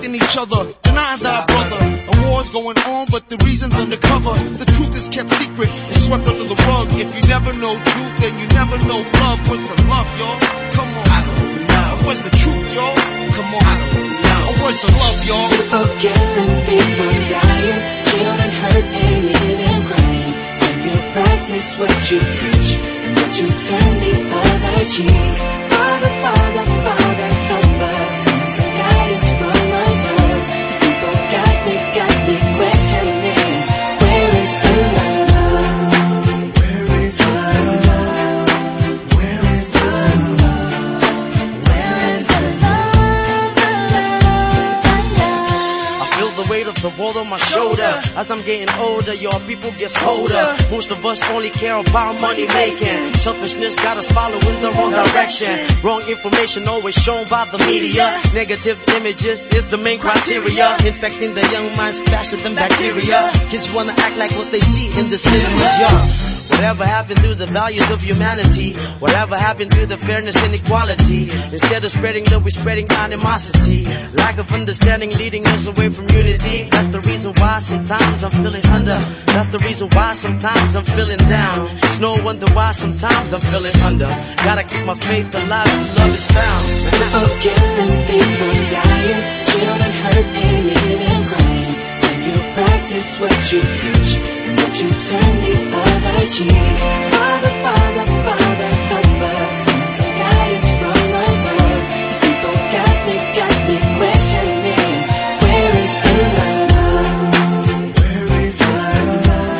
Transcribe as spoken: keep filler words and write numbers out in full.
hating each other, denying thy brother. A war's going on, but the reason's undercover. The truth is kept secret and swept under the rug. If you never know truth, then you never know love. What's the love, y'all? Come on. I don't know. What's the truth, y'all? Come on. I don't know. Oh, where's the love, y'all? People killing, people dying, children hurt and living crying. When you practice what you preach, but you turn the other cheek. Father, Father, Father, help us. Some guidance from above. These people got me, got me questioning. Where is the love? Where is the love? Where is the love? Where is the love? The love, the love. I feel the weight of the world on my shoulder. As I'm getting older, your people gets colder. Most of us only care about money making. Selfishness got us following the wrong direction. Wrong information always shown by the media. Negative images is the main criteria. Infecting the young minds faster than bacteria. Kids wanna act like what they see in the cinemas, yeah. Whatever happened to the values of humanity? Whatever happened to the fairness and equality? Instead of spreading love, we're spreading animosity. Lack of understanding leading us away from unity. That's the reason why sometimes I'm feeling under. That's the reason why sometimes I'm feeling down. It's no wonder why sometimes I'm feeling under. Gotta keep my faith alive till love is found. People killing, people dying, children hurt and living crying. When you practice what you preach, but you turn the other cheek.